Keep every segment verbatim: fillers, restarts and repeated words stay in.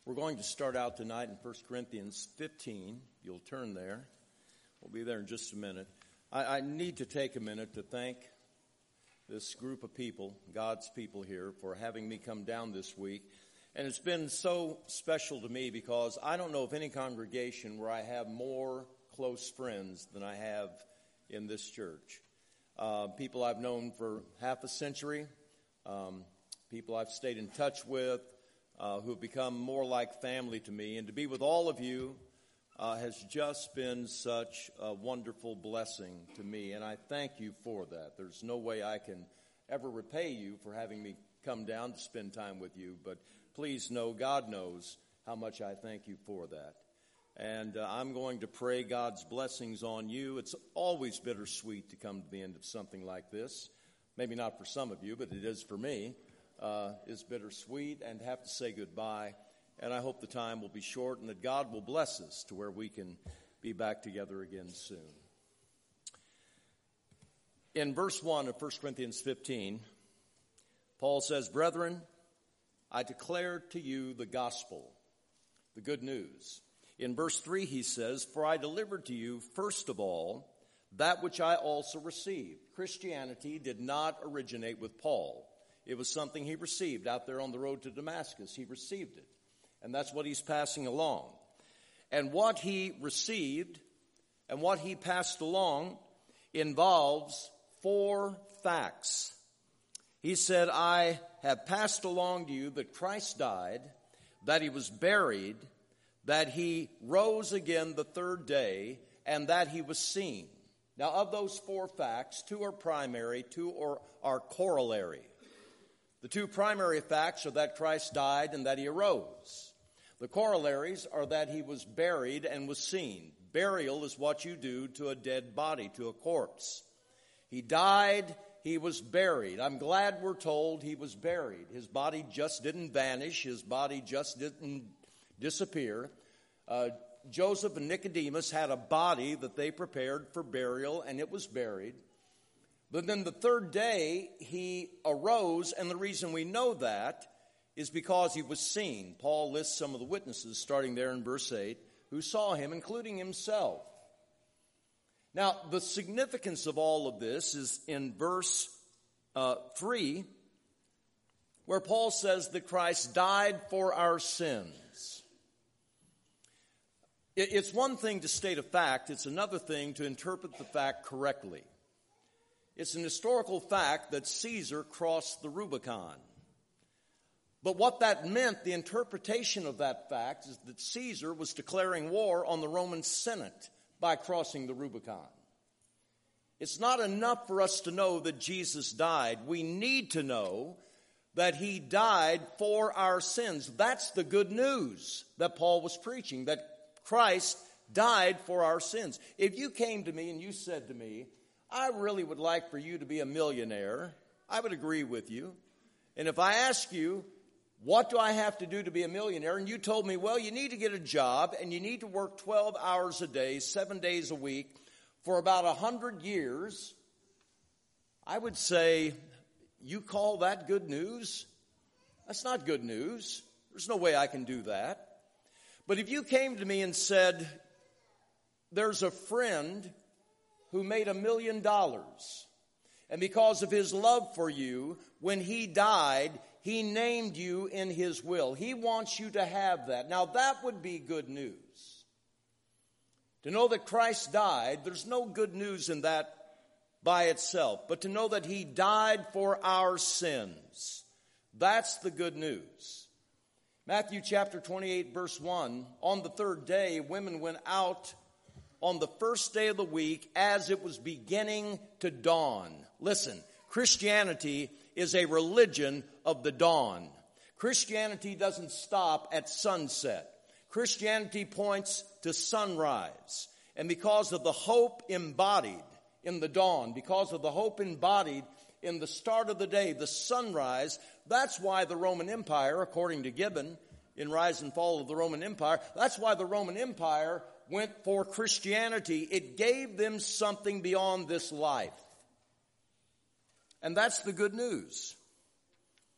We're going to start out tonight in First Corinthians fifteen. You'll turn there. We'll be there in just a minute. I, I need to take a minute to thank this group of people, God's people here, for having me come down this week. And it's been so special to me because I don't know of any congregation where I have more close friends than I have in this church. Uh, people I've known for half a century, um, people I've stayed in touch with, Uh, who have become more like family to me. And to be with all of you uh, has just been such a wonderful blessing to me. And I thank you for that. There's no way I can ever repay you for having me come down to spend time with you. But please know, God knows how much I thank you for that. And uh, I'm going to pray God's blessings on you. It's always bittersweet to come to the end of something like this. Maybe not for some of you, but it is for me. Uh, is bittersweet and have to say goodbye. And I hope the time will be short and that God will bless us to where we can be back together again soon. In verse one of First Corinthians fifteen, Paul says, "Brethren, I declare to you the gospel, the good news." In verse three he says, "For I delivered to you first of all that which I also received." Christianity did not originate with Paul. It was something he received out there on the road to Damascus. He received it. And that's what he's passing along. And what he received and what he passed along involves four facts. He said, "I have passed along to you that Christ died, that he was buried, that he rose again the third day, and that he was seen." Now, of those four facts, two are primary, two are, are corollary. The two primary facts are that Christ died and that he arose. The corollaries are that he was buried and was seen. Burial is what you do to a dead body, to a corpse. He died, he was buried. I'm glad we're told he was buried. His body just didn't vanish. His body just didn't disappear. Uh, Joseph and Nicodemus had a body that they prepared for burial, and it was buried. But then the third day, he arose, and the reason we know that is because he was seen. Paul lists some of the witnesses, starting there in verse eight, who saw him, including himself. Now, the significance of all of this is in verse uh, three, where Paul says that Christ died for our sins. It's one thing to state a fact. It's another thing to interpret the fact correctly. It's an historical fact that Caesar crossed the Rubicon. But what that meant, the interpretation of that fact, is that Caesar was declaring war on the Roman Senate by crossing the Rubicon. It's not enough for us to know that Jesus died. We need to know that he died for our sins. That's the good news that Paul was preaching, that Christ died for our sins. If you came to me and you said to me, "I really would like for you to be a millionaire," I would agree with you. And if I ask you, "What do I have to do to be a millionaire?" and you told me, "Well, you need to get a job and you need to work twelve hours a day, seven days a week for about one hundred years, I would say, "You call that good news? That's not good news. There's no way I can do that." But if you came to me and said, "There's a friend who made a million dollars, and because of his love for you, when he died, he named you in his will. He wants you to have that." Now that would be good news. To know that Christ died, there's no good news in that by itself, but to know that he died for our sins, that's the good news. Matthew chapter twenty-eight, verse one, "On the third day, women went out on the first day of the week as it was beginning to dawn." Listen, Christianity is a religion of the dawn. Christianity doesn't stop at sunset. Christianity points to sunrise. And because of the hope embodied in the dawn, because of the hope embodied in the start of the day, the sunrise, that's why the Roman Empire, according to Gibbon, in Rise and Fall of the Roman Empire, that's why the Roman Empire went for Christianity. It gave them something beyond this life. And that's the good news.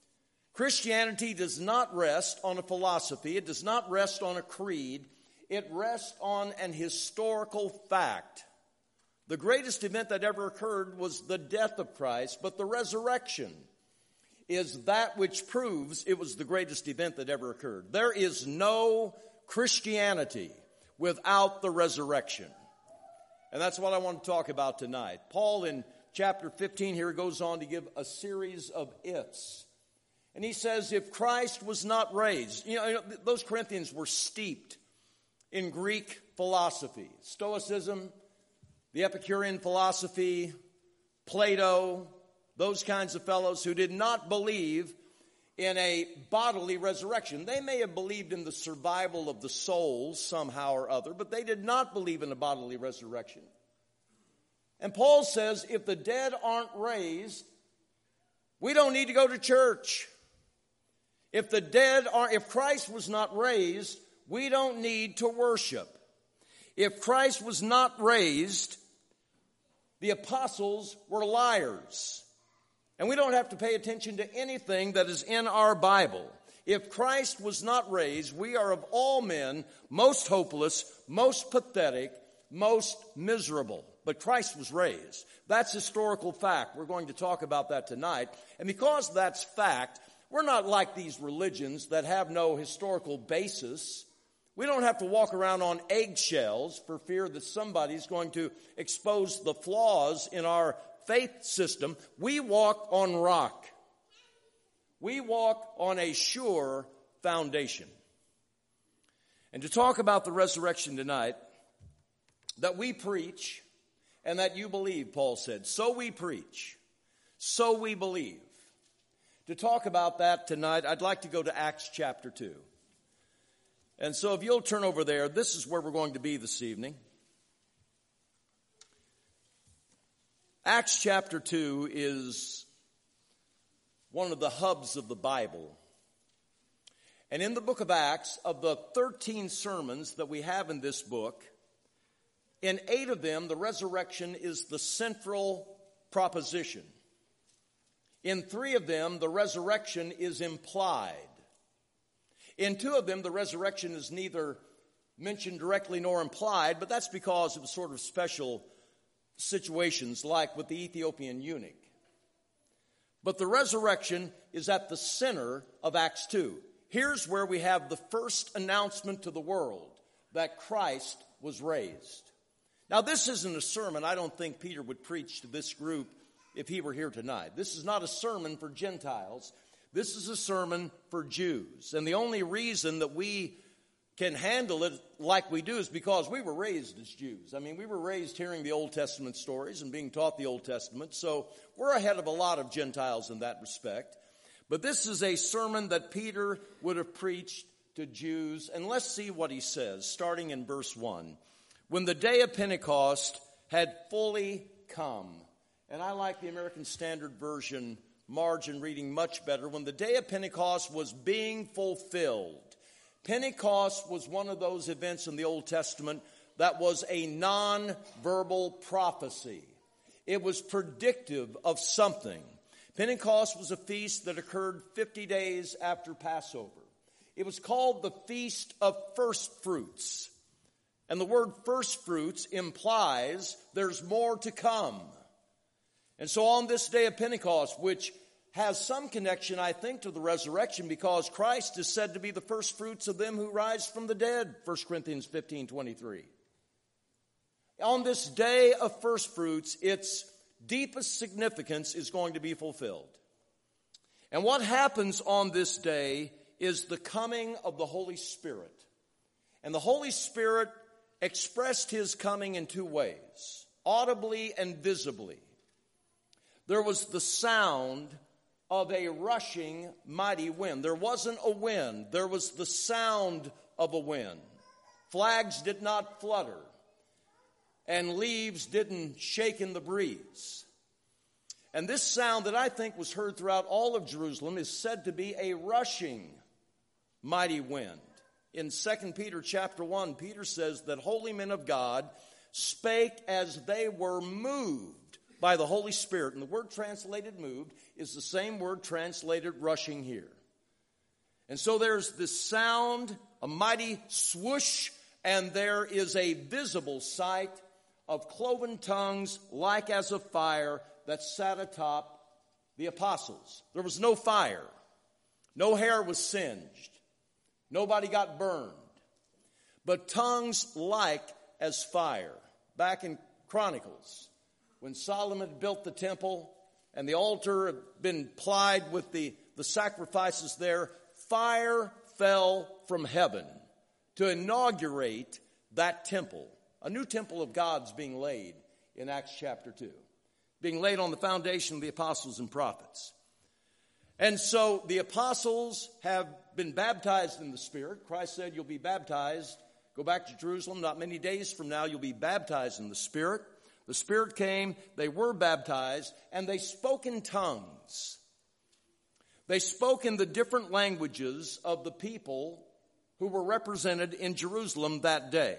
Christianity does not rest on a philosophy. It does not rest on a creed. It rests on an historical fact. The greatest event that ever occurred was the death of Christ, but the resurrection is that which proves it was the greatest event that ever occurred. There is no Christianity without the resurrection. And that's what I want to talk about tonight. Paul in chapter fifteen here goes on to give a series of ifs. And he says, if Christ was not raised, you know, those Corinthians were steeped in Greek philosophy, Stoicism, the Epicurean philosophy, Plato, those kinds of fellows who did not believe in a bodily resurrection. They may have believed in the survival of the soul somehow or other, but they did not believe in a bodily resurrection. And Paul says, if the dead aren't raised, we don't need to go to church. If the dead are, if Christ was not raised, we don't need to worship. If Christ was not raised, the apostles were liars. And we don't have to pay attention to anything that is in our Bible. If Christ was not raised, we are of all men most hopeless, most pathetic, most miserable. But Christ was raised. That's historical fact. We're going to talk about that tonight. And because that's fact, we're not like these religions that have no historical basis. We don't have to walk around on eggshells for fear that somebody's going to expose the flaws in our faith system. We walk on rock. We walk on a sure foundation. And to talk about the resurrection tonight, that we preach and that you believe, Paul said. So we preach. So we believe. To talk about that tonight, I'd like to go to Acts chapter two. And so if you'll turn over there, this is where we're going to be this evening. Acts chapter two is one of the hubs of the Bible. And in the book of Acts, of the thirteen sermons that we have in this book, in eight of them, the resurrection is the central proposition. In three of them, the resurrection is implied. In two of them, the resurrection is neither mentioned directly nor implied, but that's because of sort of special situations like with the Ethiopian eunuch. But the resurrection is at the center of Acts two. Here's where we have the first announcement to the world that Christ was raised. Now, this isn't a sermon I don't think Peter would preach to this group if he were here tonight. This is not a sermon for Gentiles. This is a sermon for Jews. And the only reason that we can handle it like we do is because we were raised as Jews. I mean, we were raised hearing the Old Testament stories and being taught the Old Testament. So we're ahead of a lot of Gentiles in that respect. But this is a sermon that Peter would have preached to Jews. And let's see what he says, starting in verse one. When the day of Pentecost had fully come. And I like the American Standard Version margin reading much better. When the day of Pentecost was being fulfilled. Pentecost was one of those events in the Old Testament that was a non-verbal prophecy. It was predictive of something. Pentecost was a feast that occurred fifty days after Passover. It was called the Feast of First Fruits. And the word first fruits implies there's more to come. And so on this day of Pentecost, which has some connection, I think, to the resurrection because Christ is said to be the first fruits of them who rise from the dead, First Corinthians fifteen twenty-three. On this day of first fruits, its deepest significance is going to be fulfilled. And what happens on this day is the coming of the Holy Spirit. And the Holy Spirit expressed his coming in two ways, audibly and visibly. There was the sound of a rushing mighty wind. There wasn't a wind. There was the sound of a wind. Flags did not flutter, and leaves didn't shake in the breeze. And this sound that I think was heard throughout all of Jerusalem is said to be a rushing mighty wind. In Second Peter chapter one, Peter says that holy men of God spake as they were moved by the Holy Spirit. And the word translated moved is the same word translated rushing here. And so there's this sound, a mighty swoosh, and there is a visible sight of cloven tongues like as of fire that sat atop the apostles. There was no fire. No hair was singed. Nobody got burned. But tongues like as fire. Back in Chronicles, when Solomon built the temple and the altar had been plied with the, the sacrifices there, fire fell from heaven to inaugurate that temple. A new temple of God's being laid in Acts chapter two. Being laid on the foundation of the apostles and prophets. And so the apostles have been baptized in the Spirit. Christ said, you'll be baptized. Go back to Jerusalem. Not many days from now, you'll be baptized in the Spirit. The Spirit came. They were baptized. And they spoke in tongues. They spoke in the different languages of the people who were represented in Jerusalem that day.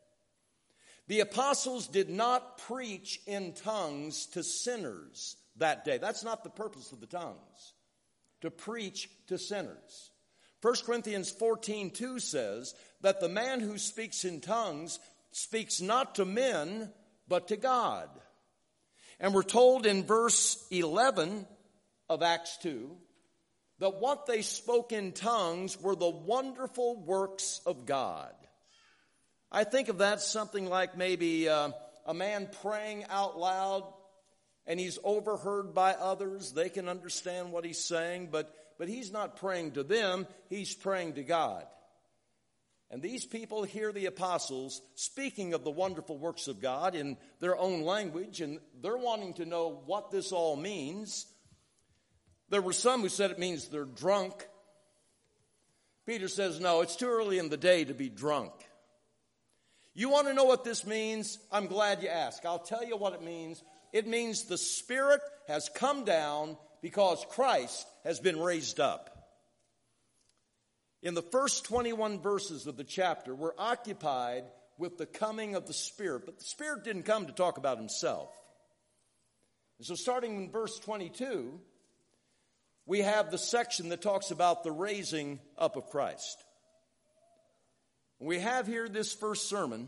The apostles did not preach in tongues to sinners that day. That's not the purpose of the tongues, to preach to sinners. First Corinthians fourteen two says that the man who speaks in tongues speaks not to men, but to God. And we're told in verse eleven of Acts two that what they spoke in tongues were the wonderful works of God. I think of that something like maybe uh, a man praying out loud and he's overheard by others. They can understand what he's saying, but, but he's not praying to them. He's praying to God. And these people hear the apostles speaking of the wonderful works of God in their own language, and they're wanting to know what this all means. There were some who said it means they're drunk. Peter says, no, it's too early in the day to be drunk. You want to know what this means? I'm glad you asked. I'll tell you what it means. It means the Spirit has come down because Christ has been raised up. In the first twenty-one verses of the chapter, we're occupied with the coming of the Spirit. But the Spirit didn't come to talk about himself. And so starting in verse twenty-two, we have the section that talks about the raising up of Christ. We have here this first sermon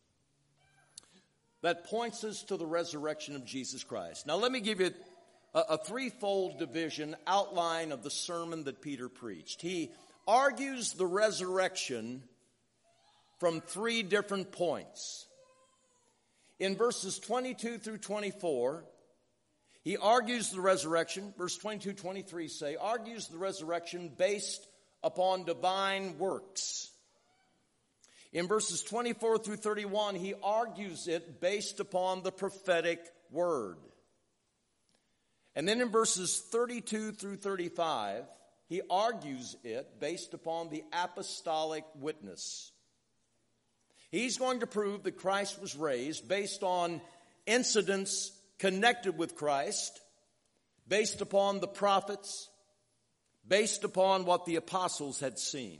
that points us to the resurrection of Jesus Christ. Now let me give you a, a threefold division outline of the sermon that Peter preached. He argues the resurrection from three different points. In verses twenty-two through twenty-four, he argues the resurrection, verse twenty-two, twenty-three say, argues the resurrection based upon divine works. In verses twenty-four through thirty-one, he argues it based upon the prophetic word. And then in verses thirty-two through thirty-five, he argues it based upon the apostolic witness. He's going to prove that Christ was raised based on incidents connected with Christ, based upon the prophets, based upon what the apostles had seen.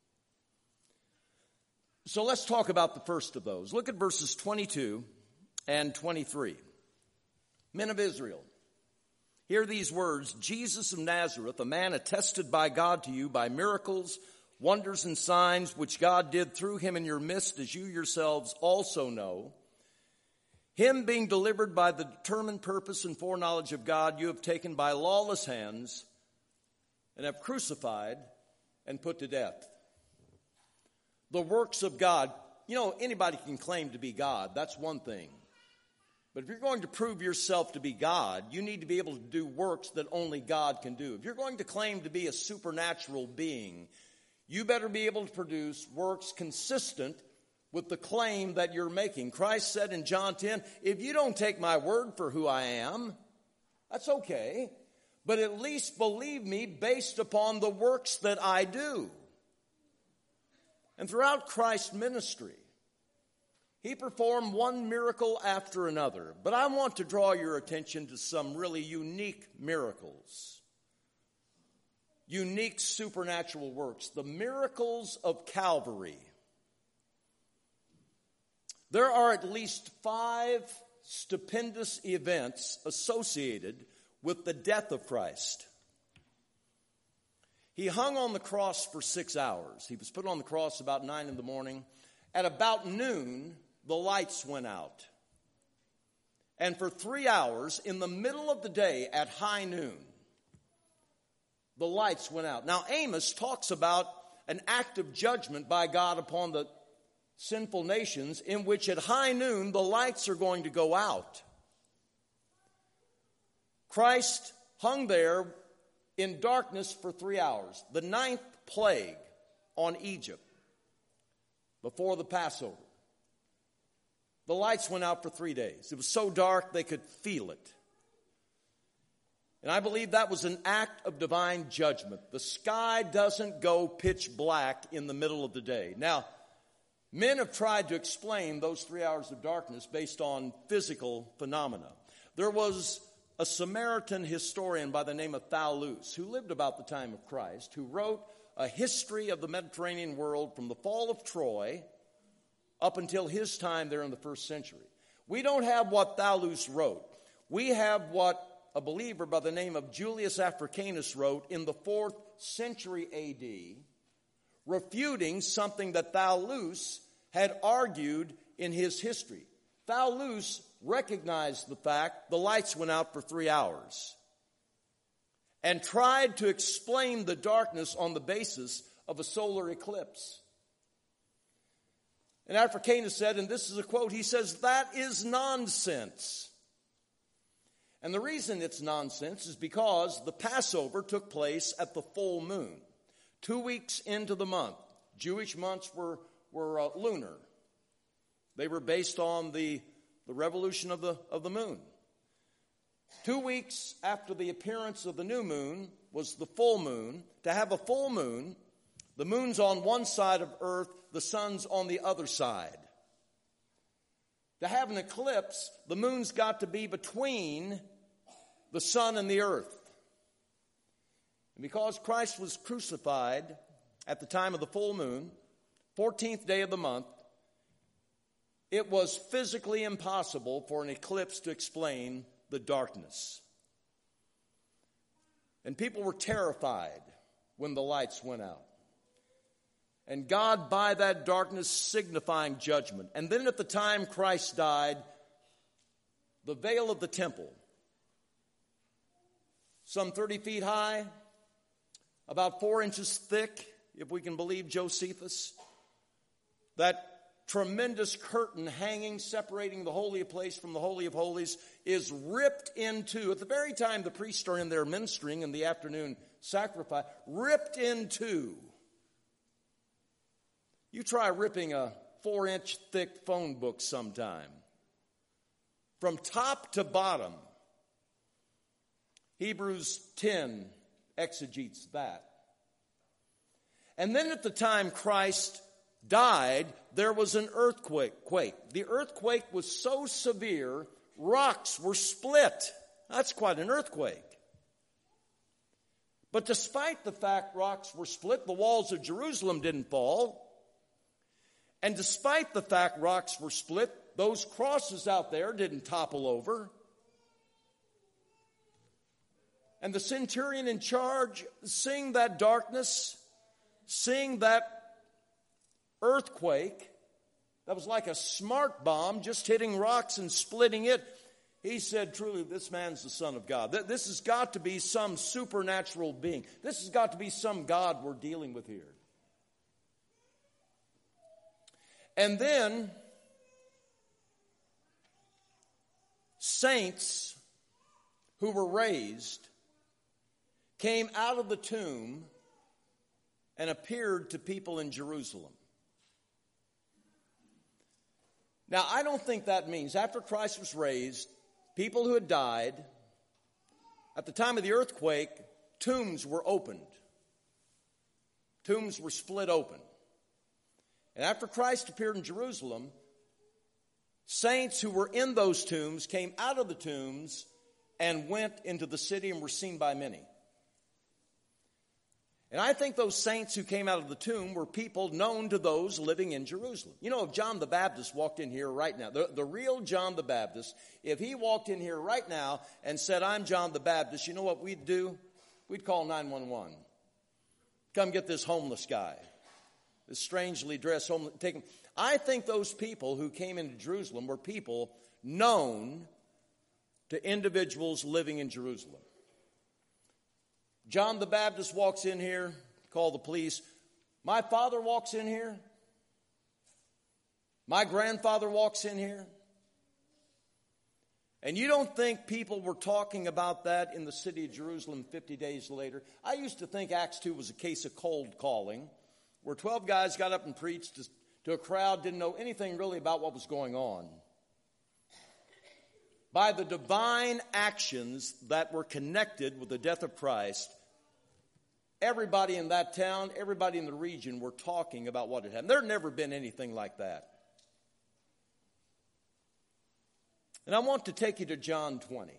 So let's talk about the first of those. Look at verses twenty-two and twenty-three. Men of Israel, hear these words, Jesus of Nazareth, a man attested by God to you by miracles, wonders and signs which God did through him in your midst, as you yourselves also know. Him being delivered by the determined purpose and foreknowledge of God, you have taken by lawless hands and have crucified and put to death. The works of God. You know, anybody can claim to be God. That's one thing. But if you're going to prove yourself to be God, you need to be able to do works that only God can do. If you're going to claim to be a supernatural being, you better be able to produce works consistent with the claim that you're making. Christ said in John ten, if you don't take my word for who I am, that's okay. But at least believe me based upon the works that I do. And throughout Christ's ministry, he performed one miracle after another. But I want to draw your attention to some really unique miracles. Unique supernatural works. The miracles of Calvary. There are at least five stupendous events associated with the death of Christ. He hung on the cross for six hours. He was put on the cross about nine in the morning. At about noon, the lights went out. And for three hours, in the middle of the day at high noon, the lights went out. Now, Amos talks about an act of judgment by God upon the sinful nations in which at high noon the lights are going to go out. Christ hung there in darkness for three hours, the ninth plague on Egypt before the Passover. The lights went out for three days. It was so dark they could feel it. And I believe that was an act of divine judgment. The sky doesn't go pitch black in the middle of the day. Now, men have tried to explain those three hours of darkness based on physical phenomena. There was a Samaritan historian by the name of Thallus, who lived about the time of Christ, who wrote a history of the Mediterranean world from the fall of Troy up until his time there in the first century. We don't have what Thallus wrote. We have what a believer by the name of Julius Africanus wrote in the fourth century A D, refuting something that Thallus had argued in his history. Thallus recognized the fact the lights went out for three hours and tried to explain the darkness on the basis of a solar eclipse. And Africanus said, and this is a quote, he says, that is nonsense. And the reason it's nonsense is because the Passover took place at the full moon, two weeks into the month. Jewish months were, were uh, lunar. They were based on the, the revolution of the, of the moon. Two weeks after the appearance of the new moon was the full moon. To have a full moon, the moon's on one side of earth, the sun's on the other side. To have an eclipse, the moon's got to be between the sun and the earth. And because Christ was crucified at the time of the full moon, fourteenth day of the month, it was physically impossible for an eclipse to explain the darkness. And people were terrified when the lights went out. And God, by that darkness, signifying judgment. And then at the time Christ died, the veil of the temple, some thirty feet high, about four inches thick, if we can believe Josephus, that tremendous curtain hanging, separating the holy place from the Holy of Holies, is ripped into, at the very time the priests are in there ministering in the afternoon sacrifice, ripped into. You try ripping a four-inch thick phone book sometime. From top to bottom. Hebrews ten exegetes that. And then at the time Christ died, there was an earthquake. Quake. The earthquake was so severe, rocks were split. That's quite an earthquake. But despite the fact rocks were split, the walls of Jerusalem didn't fall. And despite the fact rocks were split, those crosses out there didn't topple over. And the centurion in charge, seeing that darkness, seeing that earthquake that was like a smart bomb just hitting rocks and splitting it, he said, truly, this man's the Son of God. This has got to be some supernatural being. This has got to be some God we're dealing with here. And then saints who were raised came out of the tomb and appeared to people in Jerusalem. Now, I don't think that means after Christ was raised, people who had died, at the time of the earthquake, tombs were opened. Tombs were split open. And after Christ appeared in Jerusalem, saints who were in those tombs came out of the tombs and went into the city and were seen by many. And I think those saints who came out of the tomb were people known to those living in Jerusalem. You know, if John the Baptist walked in here right now, the, the real John the Baptist, if he walked in here right now and said, I'm John the Baptist, you know what we'd do? We'd call nine one one. Come get this homeless guy, this strangely dressed homeless. Take him. I think those people who came into Jerusalem were people known to individuals living in Jerusalem. John the Baptist walks in here, call the police. My father walks in here. My grandfather walks in here. And you don't think people were talking about that in the city of Jerusalem fifty days later? I used to think Acts two was a case of cold calling, where twelve guys got up and preached to, to a crowd, didn't know anything really about what was going on. By the divine actions that were connected with the death of Christ, everybody in that town, everybody in the region were talking about what had happened. There had never been anything like that. And I want to take you to John twenty.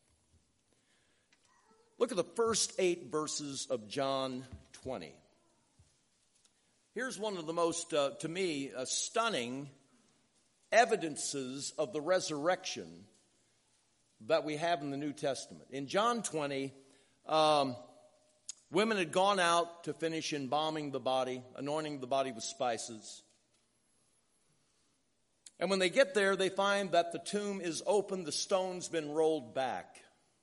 Look at the first eight verses of John twenty. Here's one of the most, uh, to me, uh, stunning evidences of the resurrection that we have in the New Testament. In John twenty, um, women had gone out to finish embalming the body, anointing the body with spices. And when they get there, they find that the tomb is open, the stone's been rolled back.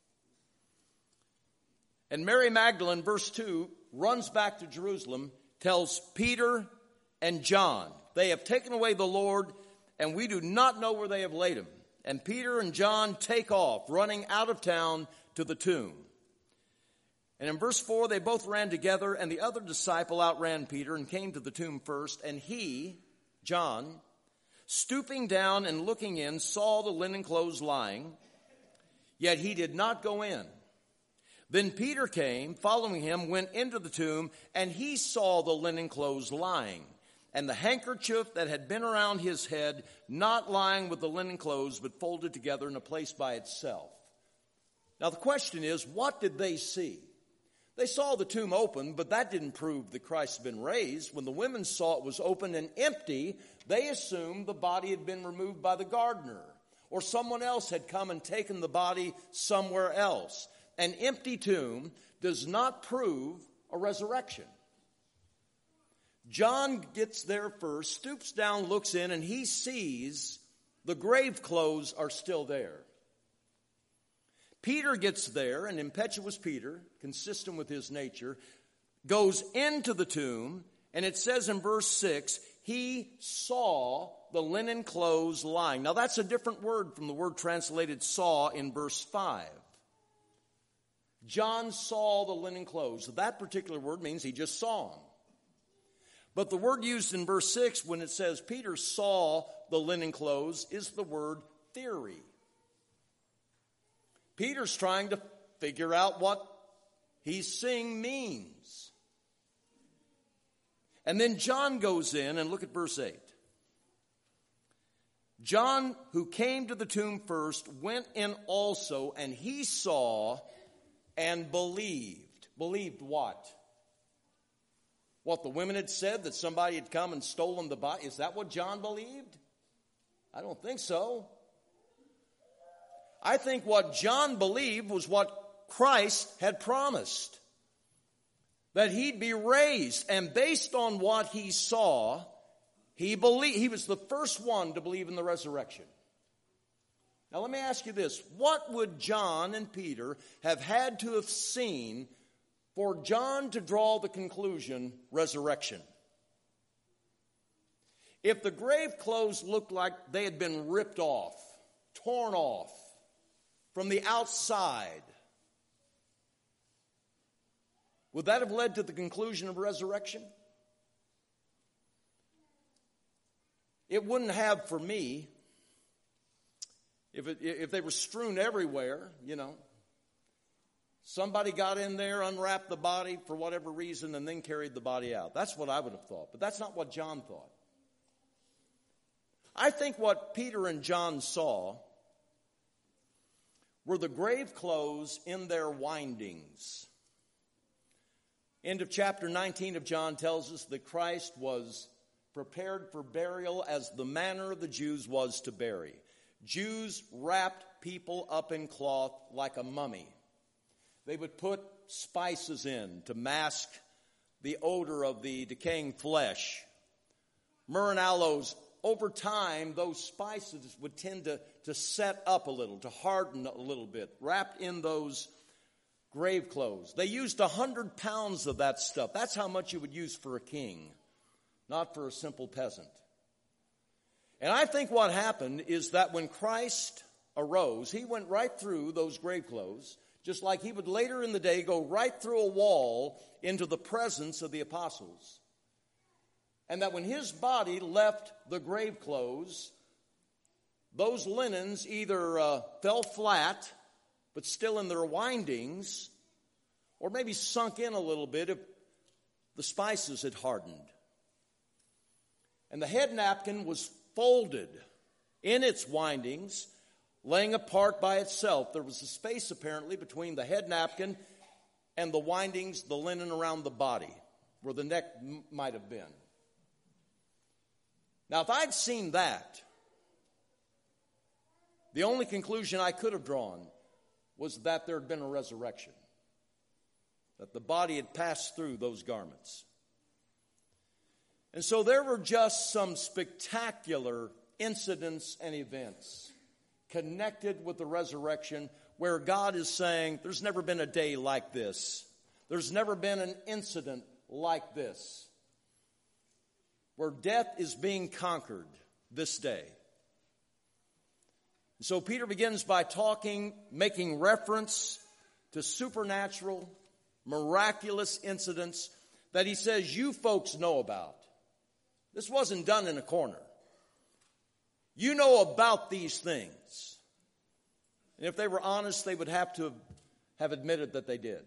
And Mary Magdalene, verse two, runs back to Jerusalem, tells Peter and John, they have taken away the Lord, and we do not know where they have laid him. And Peter and John take off, running out of town to the tomb. And in verse four, they both ran together, and the other disciple outran Peter and came to the tomb first. And he, John, stooping down and looking in, saw the linen clothes lying, yet he did not go in. Then Peter came, following him, went into the tomb, and he saw the linen clothes lying, and the handkerchief that had been around his head, not lying with the linen clothes, but folded together in a place by itself. Now the question is, what did they see? They saw the tomb open, but that didn't prove that Christ had been raised. When the women saw it was open and empty, they assumed the body had been removed by the gardener, or someone else had come and taken the body somewhere else. An empty tomb does not prove a resurrection. John gets there first, stoops down, looks in, and he sees the grave clothes are still there. Peter gets there, and impetuous Peter, consistent with his nature, goes into the tomb, and it says in verse six, he saw the linen clothes lying. Now that's a different word from the word translated saw in verse five. John saw the linen clothes. That particular word means he just saw them. But the word used in verse six when it says Peter saw the linen clothes is the word theory. Peter's trying to figure out what he's seeing means. And then John goes in, and look at verse eight. John, who came to the tomb first, went in also, and he saw and believed. Believed what? What the women had said, that somebody had come and stolen the body? Is that what John believed? I don't think so. I think what John believed was what Christ had promised, that he'd be raised. And based on what he saw, he believed. He was the first one to believe in the resurrection. Now let me ask you this. What would John and Peter have had to have seen for John to draw the conclusion, resurrection? If the grave clothes looked like they had been ripped off, torn off from the outside, would that have led to the conclusion of resurrection? It wouldn't have for me. If it, if they were strewn everywhere, you know, somebody got in there, unwrapped the body for whatever reason, and then carried the body out. That's what I would have thought, but that's not what John thought. I think what Peter and John saw were the grave clothes in their windings. End of chapter nineteen of John tells us that Christ was prepared for burial as the manner of the Jews was to bury. Jews wrapped people up in cloth like a mummy. They would put spices in to mask the odor of the decaying flesh. Myrrh and aloes, over time, those spices would tend to, to set up a little, to harden a little bit, wrapped in those grave clothes. They used a hundred pounds of that stuff. That's how much you would use for a king, not for a simple peasant. And I think what happened is that when Christ arose, he went right through those grave clothes, just like he would later in the day go right through a wall into the presence of the apostles. And that when his body left the grave clothes, those linens either uh, fell flat, but still in their windings, or maybe sunk in a little bit if the spices had hardened. And the head napkin was folded in its windings, laying apart by itself. There was a space apparently between the head napkin and the windings, the linen around the body, where the neck m- might have been. Now, if I'd seen that, the only conclusion I could have drawn was that there had been a resurrection, that the body had passed through those garments. And so there were just some spectacular incidents and events connected with the resurrection where God is saying, there's never been a day like this. There's never been an incident like this, where death is being conquered this day. So Peter begins by talking, making reference to supernatural, miraculous incidents that he says you folks know about. This wasn't done in a corner. You know about these things. And if they were honest, they would have to have admitted that they did.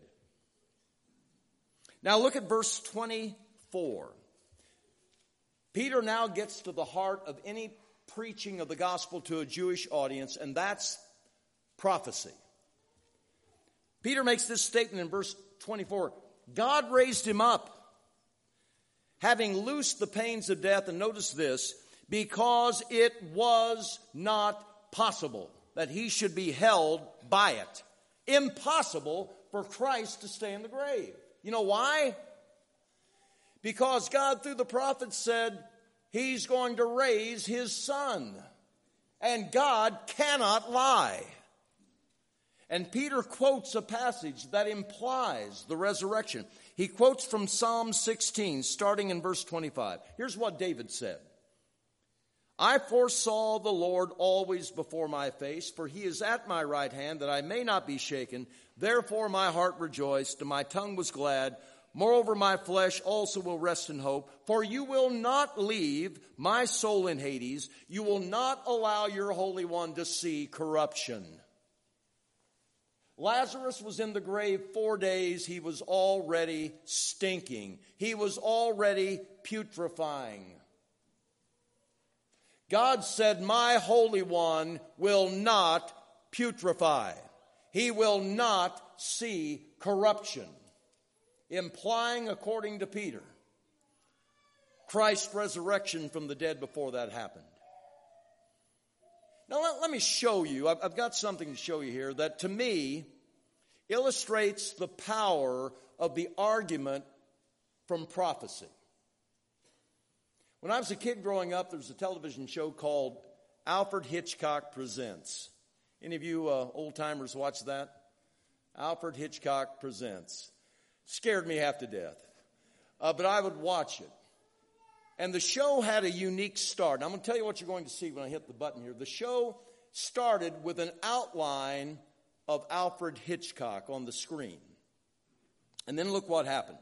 Now look at verse twenty-four. Peter now gets to the heart of any preaching of the gospel to a Jewish audience, and that's prophecy. Peter makes this statement in verse twenty-four. God raised him up, having loosed the pains of death, and notice this, because it was not possible that he should be held by it. Impossible for Christ to stay in the grave. You know why? Because God, through the prophets, said he's going to raise his son. And God cannot lie. And Peter quotes a passage that implies the resurrection. He quotes from Psalm sixteen, starting in verse twenty-five. Here's what David said. I foresaw the Lord always before my face, for he is at my right hand, that I may not be shaken. Therefore my heart rejoiced, and my tongue was glad. Moreover, my flesh also will rest in hope, for you will not leave my soul in Hades. You will not allow your Holy One to see corruption. Lazarus was in the grave four days. He was already stinking. He was already putrefying. God said, my Holy One will not putrefy. He will not see corruption. Implying, according to Peter, Christ's resurrection from the dead before that happened. Now let, let me show you, I've, I've got something to show you here that to me illustrates the power of the argument from prophecy. When I was a kid growing up, there was a television show called Alfred Hitchcock Presents. Any of you uh, old-timers watch that? Alfred Hitchcock Presents. Scared me half to death. Uh, but I would watch it. And the show had a unique start. I'm going to tell you what you're going to see when I hit the button here. The show started with an outline of Alfred Hitchcock on the screen. And then look what happened.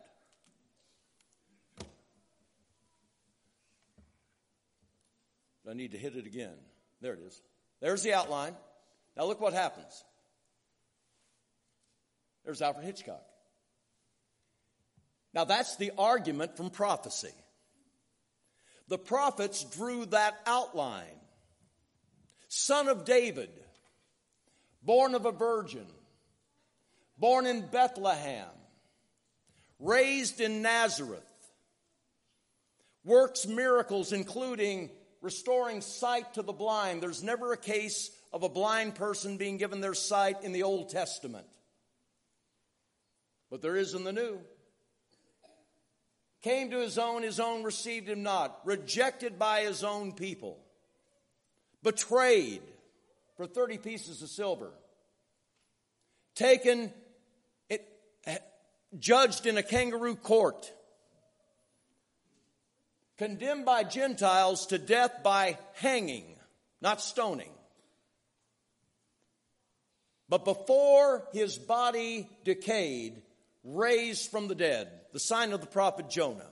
I need to hit it again. There it is. There's the outline. Now look what happens. There's Alfred Hitchcock. Now that's the argument from prophecy. The prophets drew that outline. Son of David, born of a virgin, born in Bethlehem, raised in Nazareth, works miracles including restoring sight to the blind. There's never a case of a blind person being given their sight in the Old Testament. But there is in the New. Came to his own, his own received him not. Rejected by his own people. Betrayed for thirty pieces of silver. Taken, it, judged in a kangaroo court. Condemned by Gentiles to death by hanging, not stoning. But before his body decayed, raised from the dead, the sign of the prophet Jonah.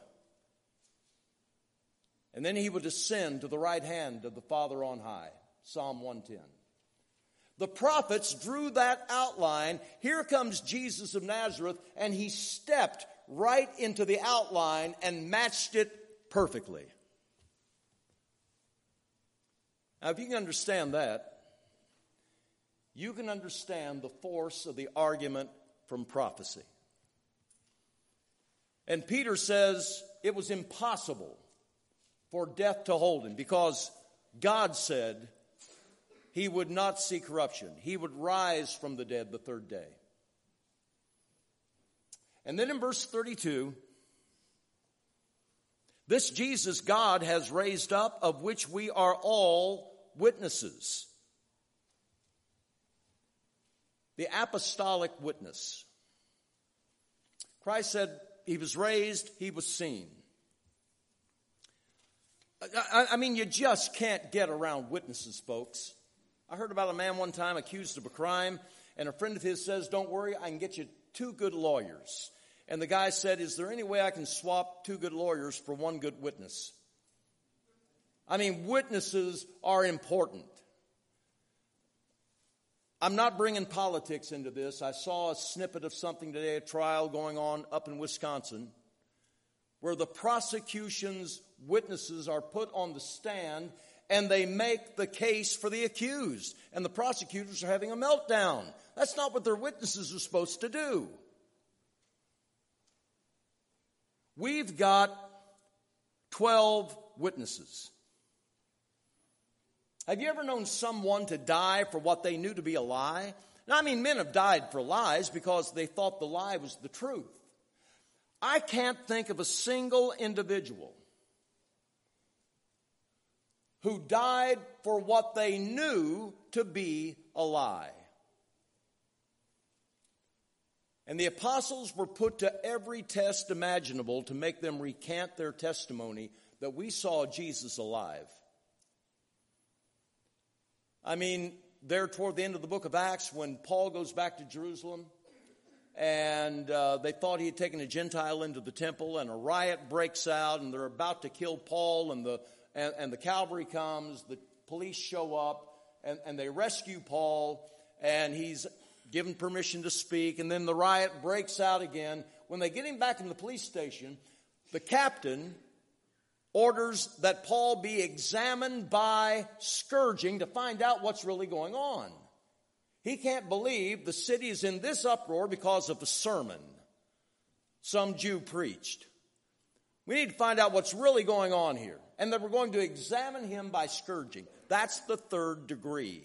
And then he would ascend to the right hand of the Father on high. Psalm one ten. The prophets drew that outline. Here comes Jesus of Nazareth, and he stepped right into the outline and matched it perfectly. Now, if you can understand that, you can understand the force of the argument from prophecy. And Peter says it was impossible for death to hold him because God said he would not see corruption. He would rise from the dead the third day. And then in verse thirty-two, this Jesus God has raised up, of which we are all witnesses. The apostolic witness. Christ said he was raised, he was seen. I, I mean, you just can't get around witnesses, folks. I heard about a man one time accused of a crime, and a friend of his says, don't worry, I can get you two good lawyers. And the guy said, is there any way I can swap two good lawyers for one good witness? I mean, witnesses are important. I'm not bringing politics into this. I saw a snippet of something today, a trial going on up in Wisconsin, where the prosecution's witnesses are put on the stand and they make the case for the accused. And the prosecutors are having a meltdown. That's not what their witnesses are supposed to do. We've got twelve witnesses. Have you ever known someone to die for what they knew to be a lie? Now, I mean, men have died for lies because they thought the lie was the truth. I can't think of a single individual who died for what they knew to be a lie. And the apostles were put to every test imaginable to make them recant their testimony that we saw Jesus alive. I mean, there toward the end of the book of Acts, when Paul goes back to Jerusalem, and uh, they thought he had taken a Gentile into the temple, and a riot breaks out, and they're about to kill Paul, and the and, and the cavalry comes, the police show up, and, and they rescue Paul, and he's given permission to speak, and then the riot breaks out again. When they get him back in the police station, the captain orders that Paul be examined by scourging to find out what's really going on. He can't believe the city is in this uproar because of a sermon some Jew preached. We need to find out what's really going on here. And that we're going to examine him by scourging. That's the third degree.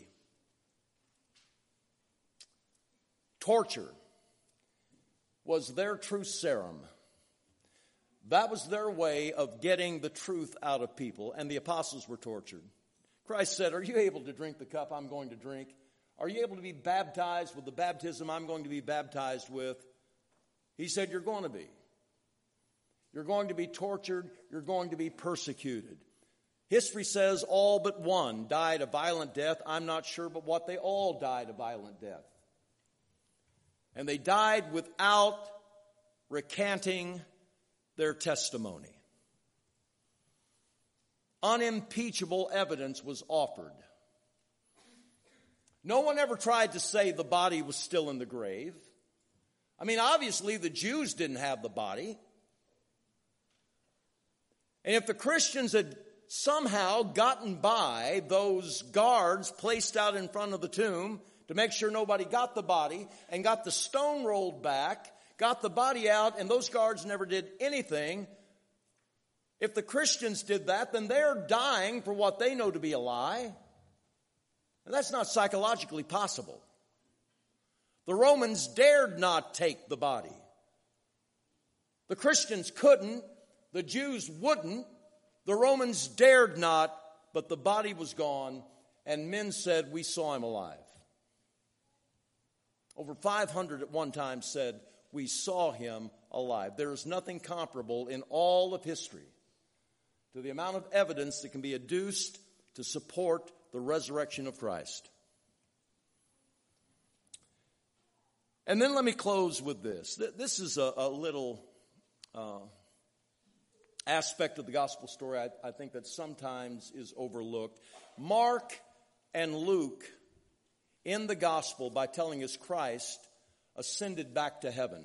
Torture was their truth serum. That was their way of getting the truth out of people, and the apostles were tortured. Christ said, are you able to drink the cup I'm going to drink? Are you able to be baptized with the baptism I'm going to be baptized with? He said, you're going to be. You're going to be tortured. You're going to be persecuted. History says all but one died a violent death. I'm not sure, but what they all died a violent death. And they died without recanting their testimony. Unimpeachable evidence was offered. No one ever tried to say the body was still in the grave. I mean, obviously the Jews didn't have the body. And if the Christians had somehow gotten by those guards placed out in front of the tomb to make sure nobody got the body and got the stone rolled back, got the body out, and those guards never did anything. If the Christians did that, then they're dying for what they know to be a lie. And that's not psychologically possible. The Romans dared not take the body. The Christians couldn't The Jews wouldn't. The Romans dared not, but the body was gone, and men said, we saw him alive. Over five hundred at one time said, we saw him alive. There is nothing comparable in all of history to the amount of evidence that can be adduced to support the resurrection of Christ. And then let me close with this. This is a, a little uh, aspect of the gospel story I, I think that sometimes is overlooked. Mark and Luke end the gospel by telling us Christ ascended back to heaven.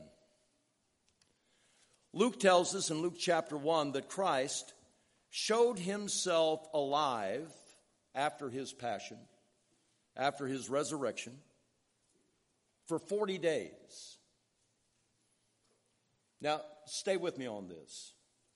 Luke tells us in Luke chapter one that Christ showed himself alive after his passion, after his resurrection, for forty days. Now, stay with me on this.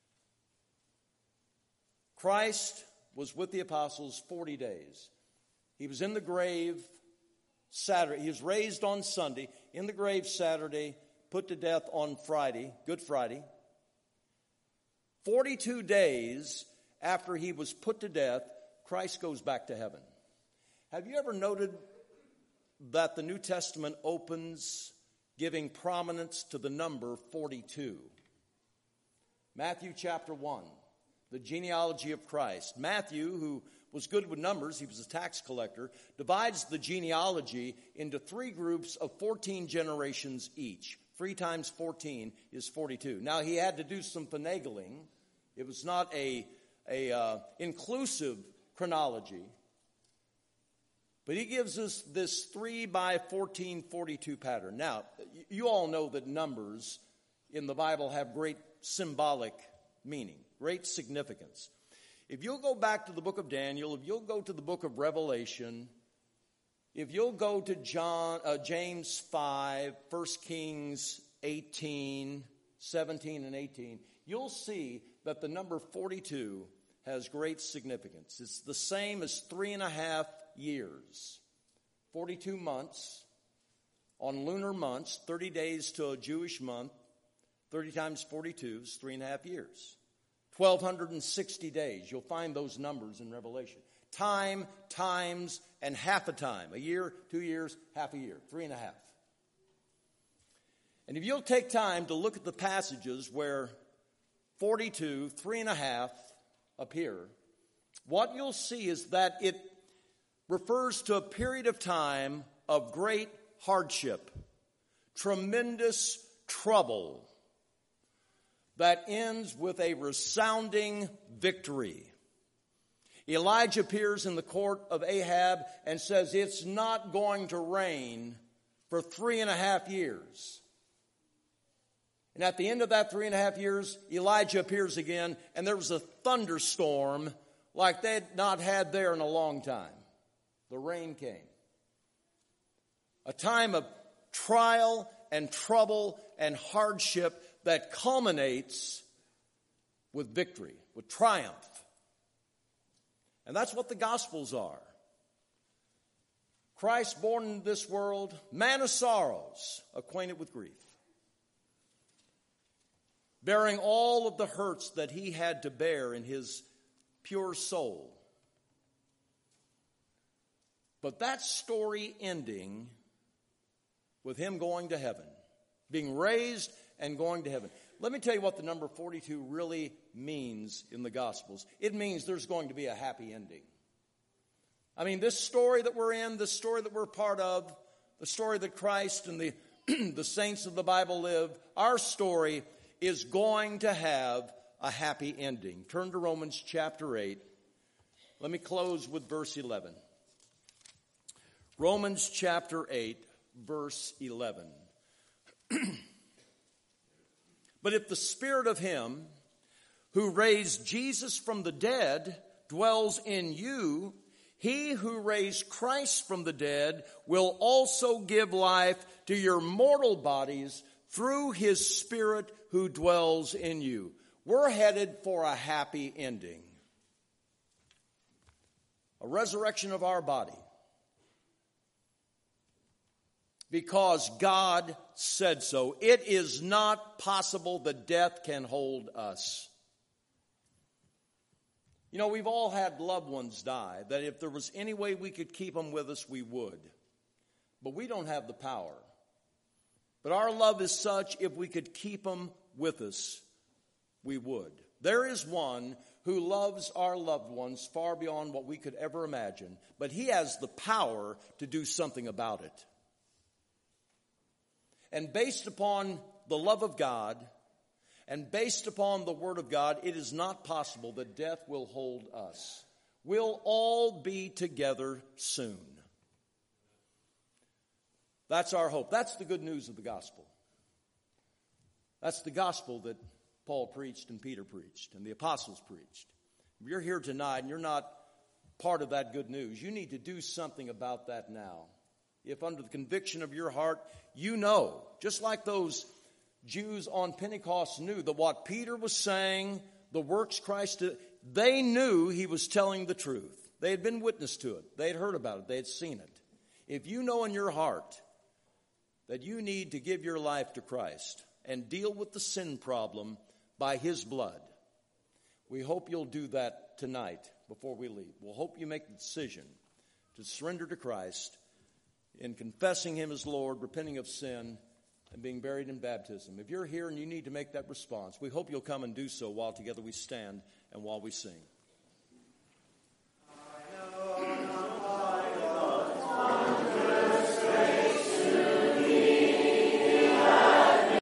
Christ was with the apostles forty days. He was in the grave Saturday. He was raised on Sunday, in the grave Saturday, put to death on Friday, Good Friday. forty-two days after he was put to death, Christ goes back to heaven. Have you ever noted that the New Testament opens giving prominence to the number forty-two? Matthew chapter one, the genealogy of Christ. Matthew, who was good with numbers, he was a tax collector, divides the genealogy into three groups of fourteen generations each. Three times fourteen is forty-two. Now, he had to do some finagling. It was not a, a uh, inclusive chronology. But he gives us this three by fourteen, forty-two pattern. Now, you all know that numbers in the Bible have great symbolic meaning, great significance. If you'll go back to the book of Daniel, if you'll go to the book of Revelation, if you'll go to John, uh, James five, First Kings eighteen, seventeen and eighteen, you'll see that the number forty-two has great significance. It's the same as three and a half years. forty-two months on lunar months, thirty days to a Jewish month, thirty times forty-two is three and a half years. twelve sixty days. You'll find those numbers in Revelation. Time, times, and half a time. A year, two years, half a year. Three and a half. And if you'll take time to look at the passages where forty-two, three and a half appear, what you'll see is that it refers to a period of time of great hardship, tremendous trouble, that ends with a resounding victory. Elijah appears in the court of Ahab and says it's not going to rain for three and a half years. And at the end of that three and a half years, Elijah appears again, and there was a thunderstorm like they had not had there in a long time. The rain came. A time of trial and trouble and hardship that culminates with victory, with triumph. And that's what the Gospels are. Christ born in this world, man of sorrows, acquainted with grief, bearing all of the hurts that he had to bear in his pure soul. But that story ending with him going to heaven, being raised and going to heaven. Let me tell you what the number forty-two really means in the Gospels. It means there's going to be a happy ending. I mean, this story that we're in, this story that we're part of, the story that Christ and the, the saints of the Bible live, our story is going to have a happy ending. Turn to Romans chapter eight. Let me close with verse eleven. Romans chapter eight, verse eleven. But if the Spirit of him who raised Jesus from the dead dwells in you, he who raised Christ from the dead will also give life to your mortal bodies through his Spirit who dwells in you. We're headed for a happy ending. A resurrection of our body. Because God said so. It is not possible that death can hold us. You know, we've all had loved ones die, that if there was any way we could keep them with us, we would. But we don't have the power. But our love is such, if we could keep them with us, we would. There is one who loves our loved ones far beyond what we could ever imagine, but he has the power to do something about it. And based upon the love of God, and based upon the Word of God, it is not possible that death will hold us. We'll all be together soon. That's our hope. That's the good news of the gospel. That's the gospel that Paul preached and Peter preached and the apostles preached. If you're here tonight and you're not part of that good news, you need to do something about that now. If under the conviction of your heart, you know, just like those Jews on Pentecost knew that what Peter was saying, the works Christ did, they knew he was telling the truth. They had been witness to it. They had heard about it. They had seen it. If you know in your heart that you need to give your life to Christ and deal with the sin problem by his blood, we hope you'll do that tonight before we leave. We'll hope you make the decision to surrender to Christ in confessing him as Lord, repenting of sin, and being buried in baptism. If you're here and you need to make that response, we hope you'll come and do so while together we stand and while we sing.